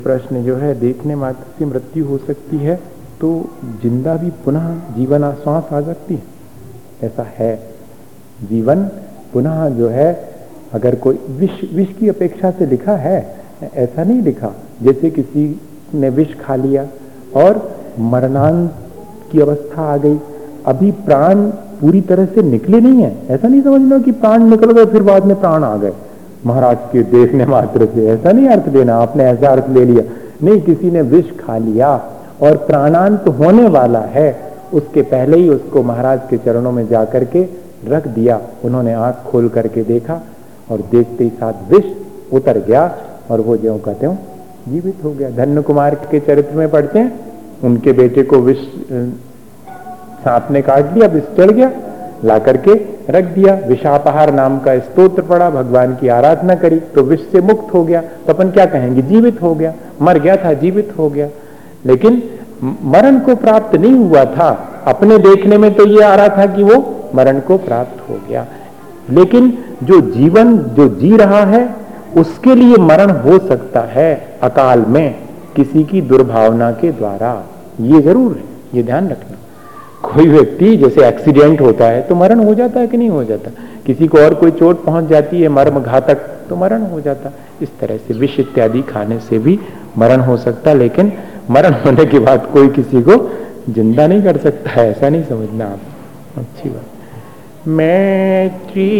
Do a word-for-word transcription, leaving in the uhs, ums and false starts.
प्रश्न जो है, देखने मात्र से मृत्यु हो सकती है तो जिंदा भी पुनः जीवन श्वास आ सकती है? ऐसा है, जीवन पुनः जो है, अगर कोई विष विष की अपेक्षा से लिखा है, ऐसा नहीं लिखा जैसे किसी ने विष खा लिया और मरणांत की अवस्था आ गई, अभी प्राण पूरी तरह से निकले नहीं है, ऐसा नहीं समझना कि प्राण निकल गए फिर बाद में प्राण आ गए महाराज के देखने मात्र से, ऐसा नहीं अर्थ लेना। आपने ऐसा अर्थ ले लिया नहीं, किसी ने विष खा लिया और प्राणांत होने वाला है, उसके पहले ही उसको महाराज के चरणों में जाकर के रख दिया। उन्होंने आंख खोल करके देखा और देखते ही साथ विष उतर गया और वो ज्यों का त्यों जीवित हो गया। धन्य कुमार के चरित्र में पढ़ते हैं, उनके बेटे को विष सांप ने काट लिया, विष चढ़ गया, ला करके रख दिया, विषापहार नाम का स्तोत्र पढ़ा, भगवान की आराधना करी तो विष से मुक्त हो गया। तो अपन क्या कहेंगे, जीवित हो गया, मर गया था जीवित हो गया। लेकिन मरण को प्राप्त नहीं हुआ था, अपने देखने में तो ये आ रहा था कि वो मरण को प्राप्त हो गया, लेकिन जो जीवन जो जी रहा है उसके लिए मरण हो सकता है अकाल में, किसी की दुर्भावना के द्वारा। ये जरूर है, ये ध्यान रखना। कोई व्यक्ति जैसे एक्सीडेंट होता है तो मरण हो जाता है कि नहीं हो जाता, किसी को और कोई चोट पहुंच जाती है मर्म घातक तो मरण हो जाता। इस तरह से विष इत्यादि खाने से भी मरण हो सकता, लेकिन मरण होने के बाद कोई किसी को जिंदा नहीं कर सकता है, ऐसा नहीं समझना आप। अच्छी बात। मैत्री